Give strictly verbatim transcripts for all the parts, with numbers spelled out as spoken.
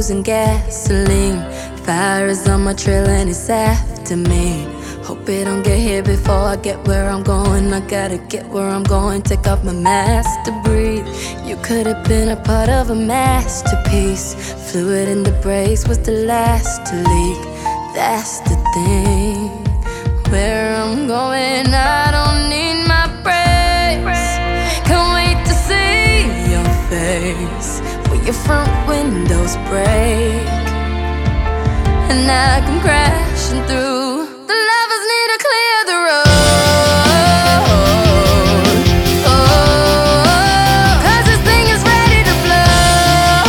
losing gasoline. Fire is on my trail and it's after me. Hope it don't get here before I get where I'm going. I gotta get where I'm going, take off my mask to breathe. You could have been a part of a masterpiece. Fluid in the brakes was the last to leak. That's the thing. Where I'm going, I don't need my brakes. Can't wait to see your face when your front windows break and I come crashing through. The lovers need to clear the road. Oh, 'cause this thing is ready to blow.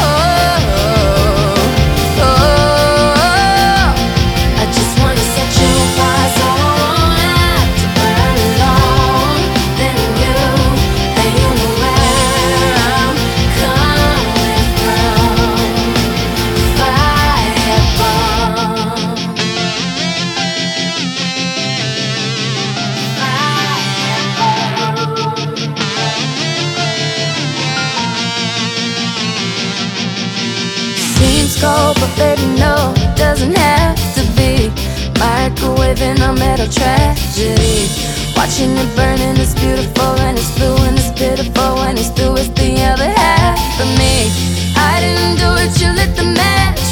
Oh, I just wanna set you apart so I won't have to burn alone. Then you, and you know where I'm coming from. Firebomb. Seems cold, but baby, no, it doesn't have to be. Microwaving a metal tragedy. Watching it burning, it's beautiful and it's blue and it's pitiful when it's through. It's the other half of me. I didn't do it, you lit the match